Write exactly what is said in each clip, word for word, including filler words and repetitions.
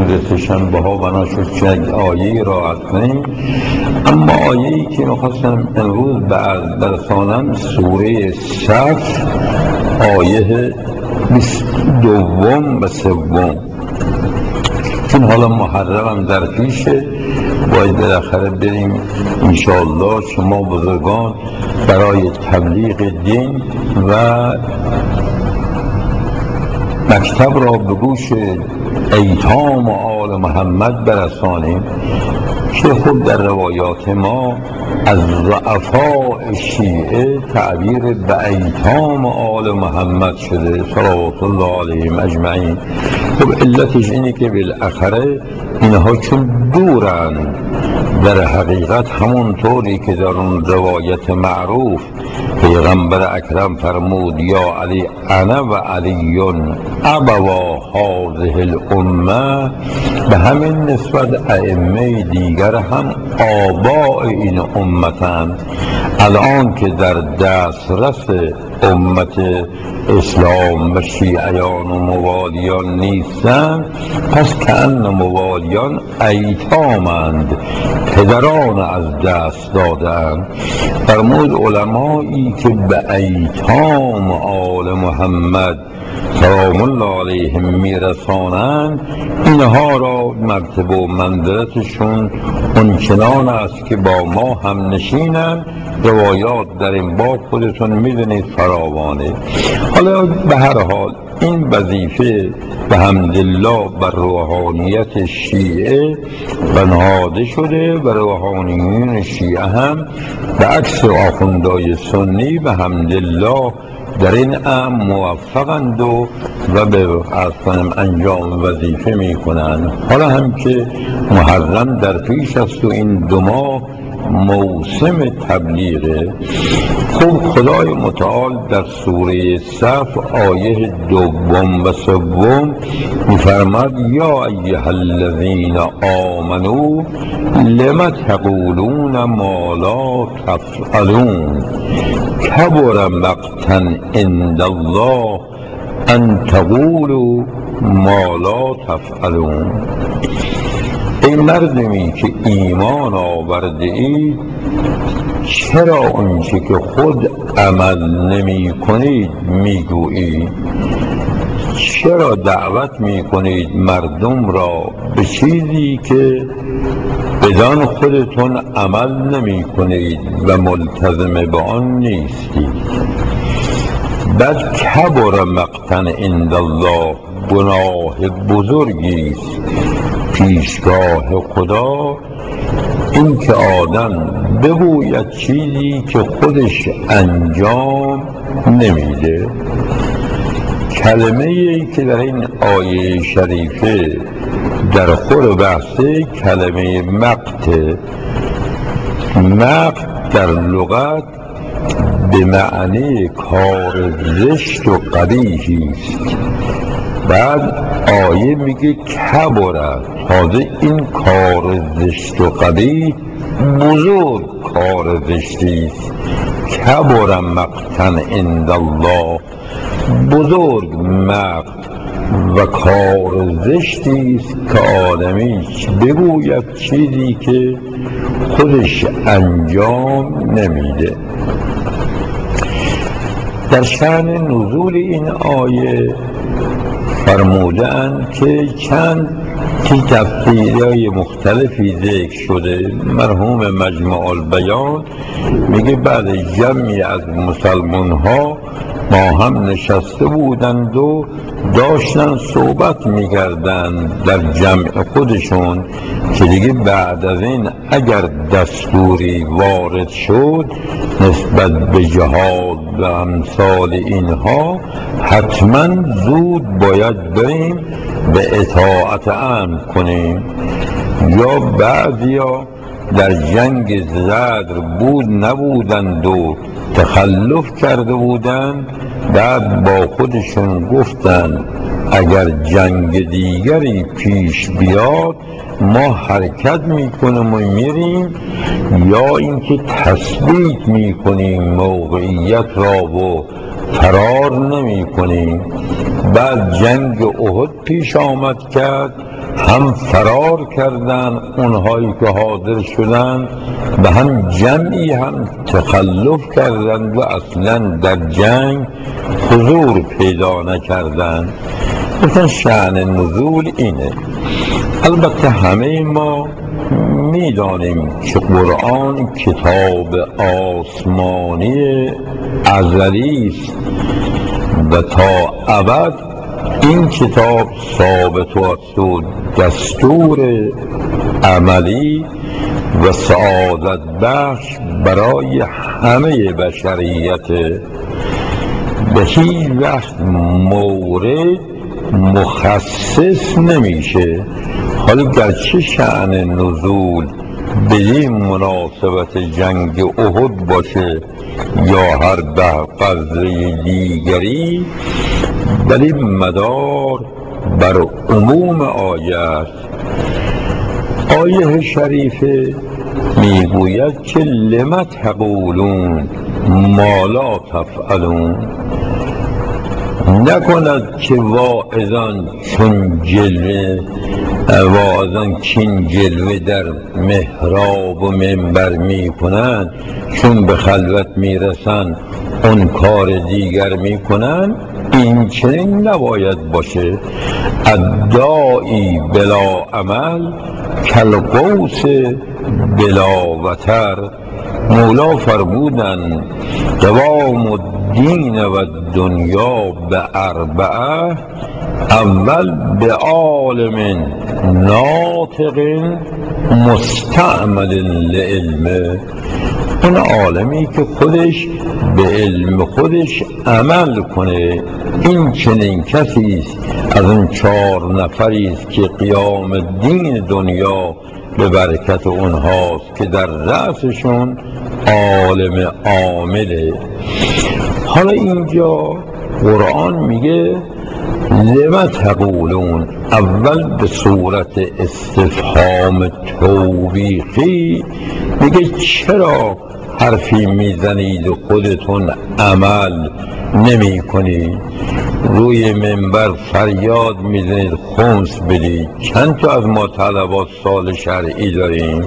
روز سه‌شنبه ها بنا شد که آیه را عرض کنیم. اما آیه‌ای که می‌خواستم امروز برسانم سوره صف آیه بیست دوم و سوم، چون حالا محرم هم در پیشه، باید بالاخره بریم انشاءالله شما بزرگان برای تبلیغ دین و مکتب را به گوش ایتام آل محمد برسانیم که خود در روایات ما از ضعفاء شیعه تعبیر به ایتام آل محمد شده صلوات الله علیهم اجمعین. خب علتش اینه که بالاخره اینها چون دورن، در حقیقت همونطوری که در اون روایت معروف پیغمبر اکرم فرمود یا علی انا و علیون ابوا هذه الامه، به همین نسبت ائمه دیگر هم آباء این امتند. الان که در دسترس امت اسلام و شیعیان و موالیان نیستند، پس کأن موالیان ایتامند، پدران از دست دادند. فرمود علمایی که به ایتام آل محمد سلام الله علیهم میرسانند، اینها را مرتبه و منزلتشون اونچنان است که با ما هم نشینند. روایات در این باب خودتون میدونید فراوانه. حالا به هر حال این وظیفه به حمدالله بر روحانیت شیعه بنهاده شده و روحانیون شیعه هم به عکس آخوندهای سنی به حمدالله در این امر موفقند و و به اصلا انجام وظیفه می کنند. حالا هم که محرم در پیش است و این دو ماه موسم تبلیغه، خب خدای متعال در سوره صف آیه دوم و سوم می‌فرماد یا ایها الذین آمنوا لم تقولون ما لا تفعلون کبر مقتا عند الله ان تقولوا ما لا تفعلون. ای مردمی که ایمان آورده اید، چرا آنچه که خود عمل نمی کنید می گویید؟ چرا دعوت می کنید مردم را به چیزی که بدان خودتون عمل نمی کنید و ملتزم به آن نیستید؟ بد کبر مقتا عند الله، گناه بزرگی است پیشگاه خدا این که آدم بگوید چیزی که خودش انجام نمیده. کلمه ای که در این آیه شریفه در خور بحثه کلمه مقت. مقت در لغت به معنی کار زشت و قبیحی است. بعد آیه میگه کبره، تازه این کار زشت و قبیح بزرگ کار زشتی است. کبر مقتا عند الله، بزرگ مقت و کار زشتی است که آدمی بگوید چیزی که خودش انجام نمیده. در شأن نزول این آیه فرمودند که چند تفسیرهای مختلفی ذکر شده. مرحوم مجمع البیان میگه بعد جمعی از مسلمان ها ما هم نشسته بودند و داشتن صحبت میکردند در جمع خودشون که دیگه بعد از این اگر دستوری وارد شد نسبت به جهاد و امثال اینها، حتما زود باید بریم به اطاعت امر کنیم. یا بعضیا در جنگ زدر بود نبودند و تخلف کرده بودند، بعد با خودشون گفتند اگر جنگ دیگری پیش بیاد ما حرکت میکنیم و میریم، یا اینکه تثبیت میکنیم موقعیت را و فرار نمی کنیم. بعد جنگ احد پیش آمد کرد، هم فرار کردن اونهایی که حاضر شدن و هم جمعی هم تخلف کردند و اصلا در جنگ حضور پیدا نکردند. گفتن شأن نزول اینه. البته همه ما میدانیم که قرآن کتاب آسمانی ازلی است و تا ابد این کتاب ثابت است و دستور عملی و سعادت بخش برای همه بشریت. به هیچ وقت مورد مخصص نمیشه. حالا گرچه شأن نزول به این مناسبت جنگ احد باشه یا هر ده غزوه دیگری، ولی مدار بر عموم آیه است. آیه شریفه میگوید که لم تقولون ما لا تفعلون، نکند که واعظان چون جلوه واعظان چین جلوه در محراب و منبر میکنند، چون به خلوت میرسند اون کار دیگر میکنند. این چنین نباید باشه. الداعی بلا عمل کالقوس بلا وتر. مولا فرمودن قوام الدین و دنیا به اربعه: اول به عالم ناطق مستعمل لعلمه، اون عالمی که خودش به علم خودش عمل کنه. این چنین کسی است از اون چهار نفری است که قیام دین دنیا به برکت اونهاست که در رأسشون عالم عامله. حالا اینجا قرآن میگه لم تقولون، اول به صورت استفهام توبیخی میگه چرا حرفی میزنید و خودتون عمل نمی کنید؟ روی منبر فریاد میزنید خمس بدید. چند تا از ما طلبات سال شرعی داریم؟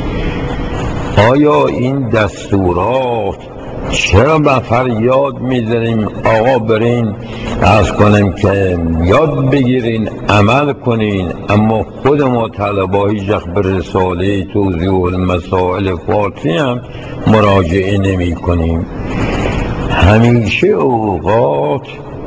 آیا این دستورات چرا با فریاد میزنیم آقا برین عرض کنیم که یاد بگیرین عمل کنین، اما خود ما طلبایی جخ به رساله توضیح المسائل فارسی هم مراجعه نمی کنیم؟ همیشه اوقات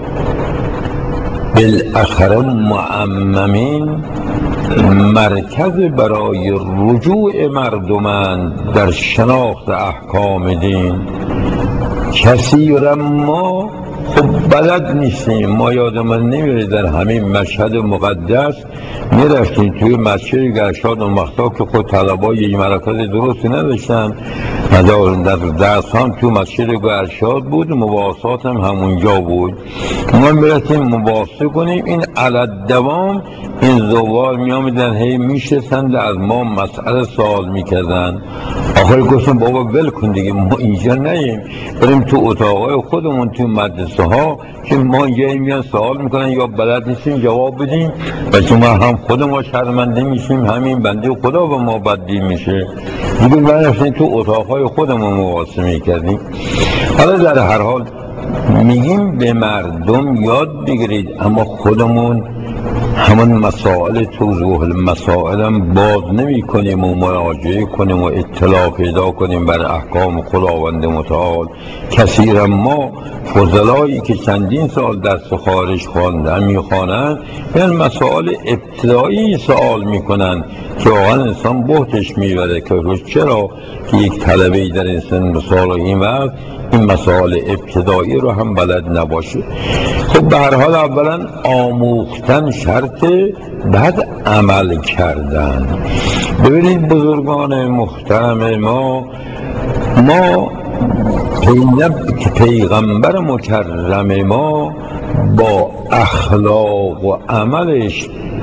بالاخره معممین مرکز برای رجوع مردمان در شناخت احکام دین. کثیرا ما خب بلد نیستیم. ما یاد من نمیره در همین مشهد مقدس میرفتیم توی مسجد گرشاد و مختا که خود طلبای یک مرکز درستی نداشتن، در درس هم تو مسجد گرشاد بود، مباحثات هم همونجا بود. ما میرفتیم مباحثه کنیم. این علت دوام این زوار میامیدن هی میشستند از ما مسئله سوال میکردن. آخر گفتم بابا ول کن دیگه، ما اینجا نیم، بریم تو اتاقای خودمون تو مدرسه ها که ما اینجا میان سوال میکنن یا بلد نیستیم جواب بدیم و شما هم خود ما شرمنده میشیم، همین بنده خدا به ما بدی میشه دیگه. برفتیم تو اتاقای خودمون مباحثه میکردیم. حالا در هر حال میگیم به مردم یاد بگیرید، اما خودمون همان مسائل توضیح المسائل هم باز نمی کنیم و مراجعه کنیم و اطلاع پیدا کنیم بر احکام خداوند متعال. کثیرا ما فضلایی که چندین سال درس خارج خواندن میخوانند یعنی مسائل ابتدایی سوال میکنن که واقعا انسان بهتش میبره که چرا که یک طلبه در این سن سال و این وقت این مسائل ابتدایی رو هم بلد نباشه. خب به هر حال اولا آموختن شرطه، بعد عمل کردن. ببینید بزرگان محترم ما ما اینب که پیغمبر مکرم ما با اخلاق و عملش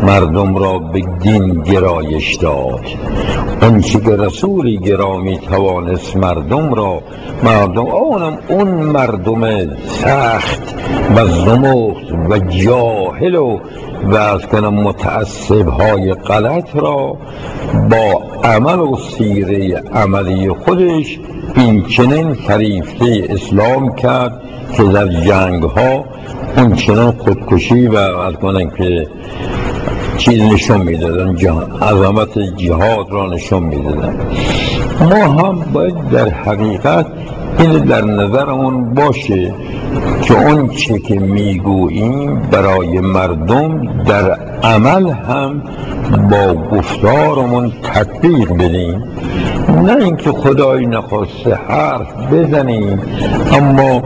مردم را به دین گرایش داد. آنچه که رسول گرامی توانست مردم را مردم اونم اون مردم سخت و زمخت و جاهل و و از کنم متعصب های غلط را با عمل و سیره عملی خودش این چنین فریفته اسلام کرد که در جنگ ها اون چنین خودکشی و از کنم که چیز نشون میدادن، عظمت جهاد را نشون میدادن. ما هم باید در حقیقت این در نظرمون باشه که اون چه که میگوییم برای مردم در عمل هم با گفتارمون تطبیق بدیم، نه اینکه خدای نخواسته حرف بزنیم اما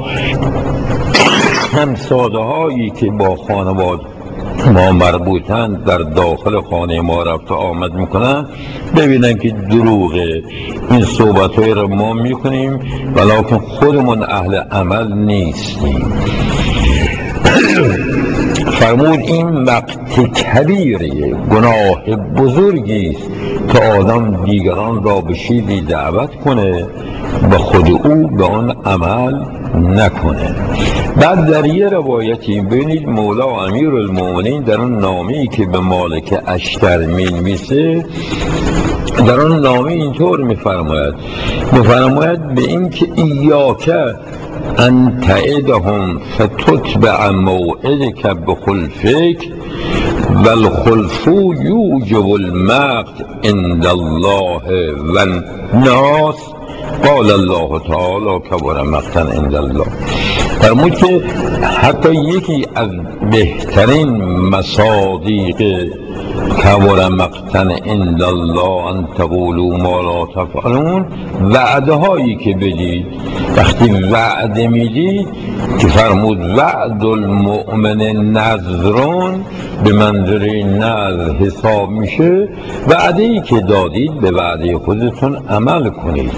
همساده هایی که با خانواده ما مربوطن در داخل خانه ما رفت آمد میکنن ببینن که دروغه این صحبت های رو ما میکنیم ولیکن خودمون اهل عمل نیستیم. فرمود این مقت کبیره، گناه بزرگی است که آدم دیگران را به چیزی دعوت کنه و خود او به آن عمل نکنه. بعد در یه روایتی ببینید مولا امیرالمومنین در آن نامه‌ای که به مالک اشتر می‌نویسه در آن نامه اینطور می‌فرماید می‌فرماید به این که ایاک ان تعدهم فتتبع موعدک بخلفک و الخلف یوجب المقت عند الله و الناس قال الله تعالی کبر مقتا عند الله. فرمود که حتی یکی از بهترین مصادیق کبر مقتا عند الله ان تقولوا ما لا تفعلون وعده هایی که بدید. وقتی وعده میدید که فرمود وعد المؤمن نذرون به منظره نذر حساب میشه، وعده ای که دادید به وعده خودتون عمل کنید.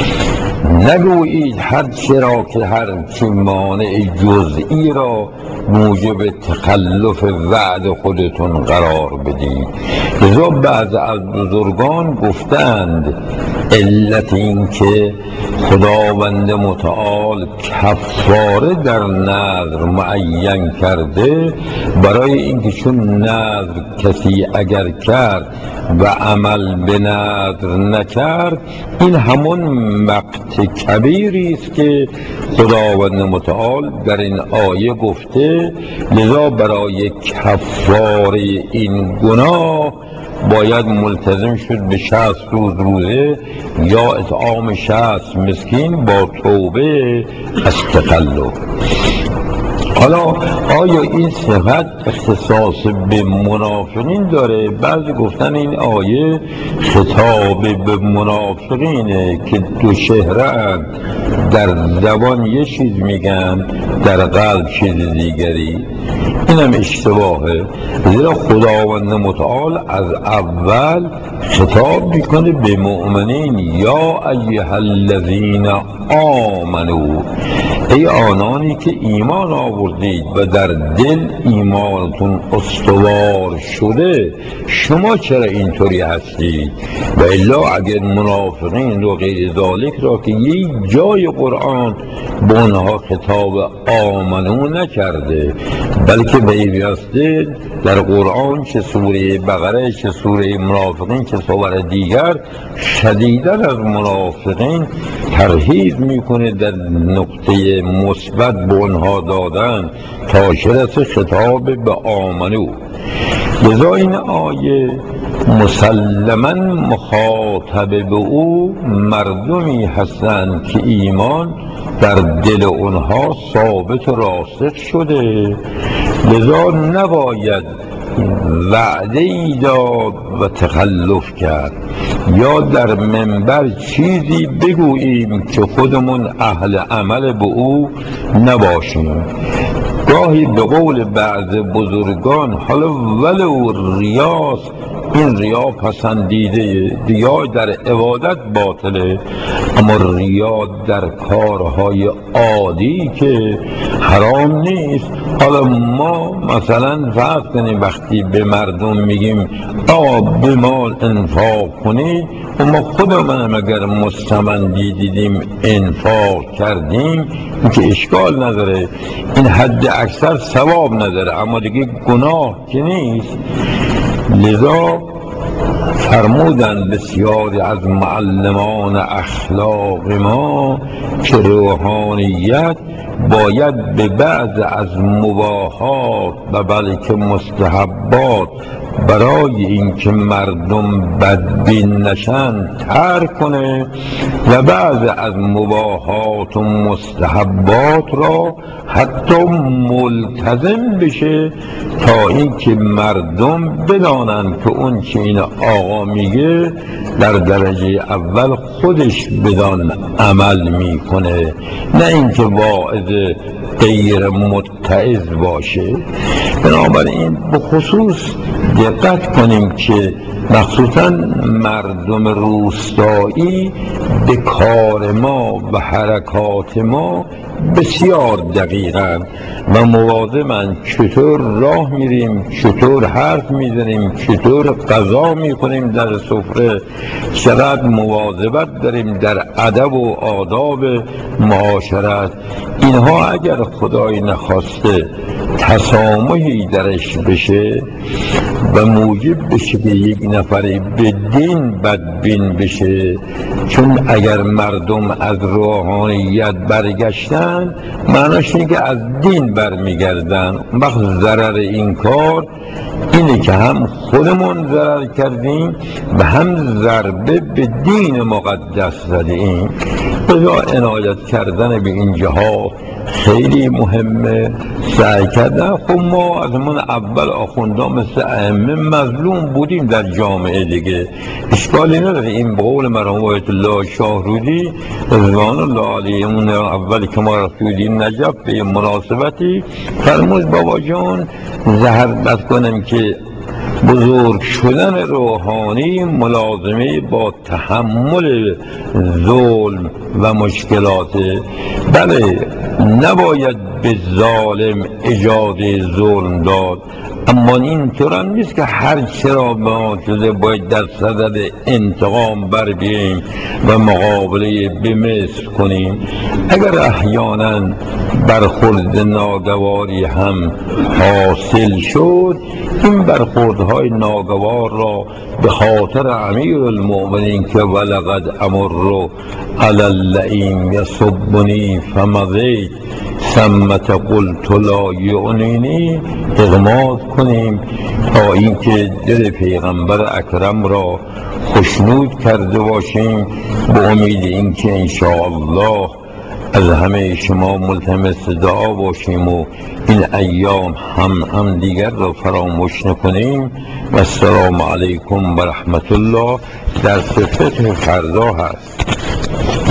نگویید هر چرا که هر چی مانع جزئی را موجب تخلف وعد خودتون قرار بدید. لذا بعض از بزرگان گفتند علت این که خداوند متعال کفاره در نذر معین کرده برای اینکه چون نذر کسی اگر کرد و عمل به نذر نکرد این همون مقت کبیری است که خداوند متعال در این آیه گفته. لذا برای کفاره این گناه باید ملتزم شد به شصت روز روزه یا اطعام شصت مسکین با توبه از تخلف. حالا آیا این صفت اختصاص به منافقین داره؟ بعضی گفتن این آیه خطاب به منافقینه که دو چهره در زبان یه چیز میگن در قلب چیز دیگری. این هم اشتباهه، زیرا خداوند متعال از اول خطاب میکنه به مؤمنین یا ایها الذین آمنو، ای آنانی که ایمان آوردید و در دل ایمانتون استوار شده شما چرا اینطوری هستید؟ و الا اگر منافقین و غیر ذالک را که یک جای قرآن به اونها خطاب آمنو نکرده بلکه به ایواسته در قرآن چه سوره بقره چه سوره منافقین چه سوره دیگر شدیداً از منافقین ترهیب میکنه در نقطه مثبت به اونها دادن تا شرط خطاب به آمنو. لذا این آیه مسلماً مخاطب به او مردمی هستند که ایمان در دل اونها ثابت و راسخ شده. لذا نباید وعده ای داد و تخلف کرد یا در منبر چیزی بگوییم که خودمون اهل عمل به او نباشیم. گاهی به قول بعض بزرگان حالا ولو ریاض این ریا پسندیده، ریا در عبادت باطله، اما ریا در کارهای عادی که حرام نیست. حالا ما مثلا فرض کنیم وقتی به مردم میگیم آقا به مال انفاق کنید و ما خودمون اگر مستمندی دیدیم انفاق کردیم، این که اشکال نداره، این حد اکثر ثواب نداره اما دیگه گناه که نیست. لذا فرمودن بسیاری از معلمان اخلاق ما که روحانیت باید به بعض از مباحات و بلکه مستحبات برای اینکه مردم بدبین نشن ترک کنه و بعض از مباحات و مستحبات را حتی ملتزم بشه تا اینکه مردم بدانند که اون چه این آقا میگه در درجه اول خودش بدان عمل میکنه، نه اینکه واعظ غیر متعظ باشه. بنابراین به خصوص دقت کنیم که مخصوصا مردم روستایی به کار ما و حرکات ما بسیار دقیقاً و مواظبن چطور راه میریم، چطور حرف میزنیم، چطور غذا میکنیم در سفره، چقدر مواظبت داریم در ادب و آداب معاشرت. اینها اگر خدای نخواسته تسامحی درش بشه و موجب بشه که یک نفری به دین بدبین بشه، چون اگر مردم از روحانیت برگشتن معناش اینه که از دین برمیگردن. وقت ضرر این کار اینه که هم خودمون ضرر کردیم و هم ضربه به دین مقدس زدیم. لذا عنایت کردن به این جهات خیلی مهمه. سعی کردن، خب ما از من اول آخوندان مثل ائمه مظلوم بودیم در جامعه دیگه، اشکالی نداره. این بقول مرحوم آیت الله شاهرودی رضوان الله علیه، اون اولی که ما رفتیم نجف به مناسبتی فرمود بابا جان زهر بد کنم که بزرگ شدن روحانی ملازمه با تحمل ظلم و مشکلات. بله نباید به ظالم اجازه ظلم داد، اما این طور هم نیست که هر چرا به ما شده باید در صدد انتقام بر بیاییم و مقابله به مثل کنیم. اگر احیانا برخورد ناگواری هم حاصل شد، این برخوردهای ناگوار را به خاطر امیر المؤمنین که ولقد امر علی اللئیم یسبنی فمضیت ثمة قلت لا یعنینی اغماض کنیم تا اینکه دل پیغمبر اکرم را خشنود کرده باشیم، به امید اینکه انشاءالله از همه شما ملتمس دعا باشیم و این ایام هم هم دیگر را فراموش نکنیم. و السلام علیکم و رحمت الله. درس فقه فردا هست.